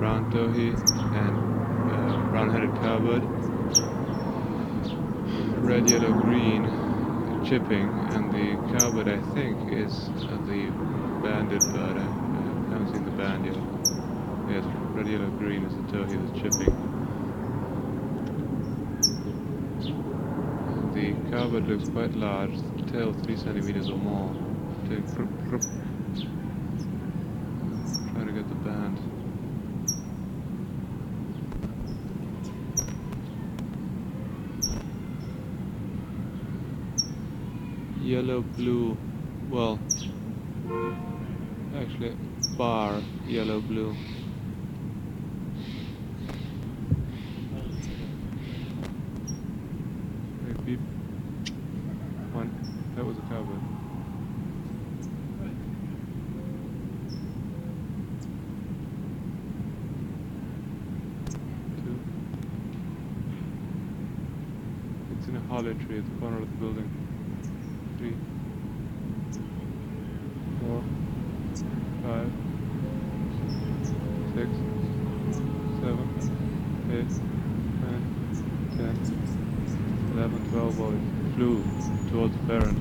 brown towhee and brown-headed cowbird. Red, yellow, green chipping, and the cowbird I think is the banded bird. I haven't seen the band yet. Yes, red, yellow, green is the towhee that's chipping. The cowbird looks quite large, the tail 3 centimeters or more. Doing crup, crup. Trying to get the band. Yellow, blue, well, actually bar, yellow, blue. Beep. One, that was a cowbird. Two. It's in a hollow tree at the corner of the building. 3, 4, 5, 6, 7, 8, 9, 10, 11, 12 boys flew towards the parent.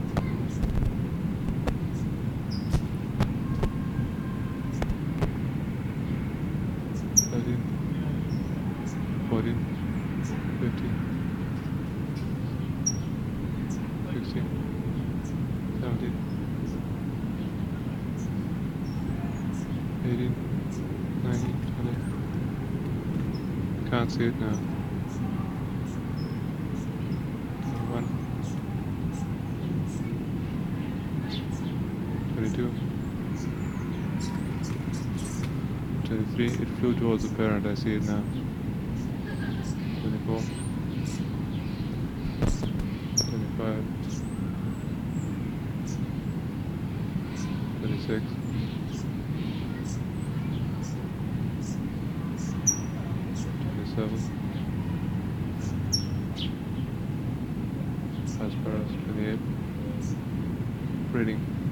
13, 14, 15, 16, 17, 18, 19, 20. Can't see it now. 21, 22, 23. It flew towards the parent. I see it now. 24, 25, 26, 27, Asperus, 28, breeding.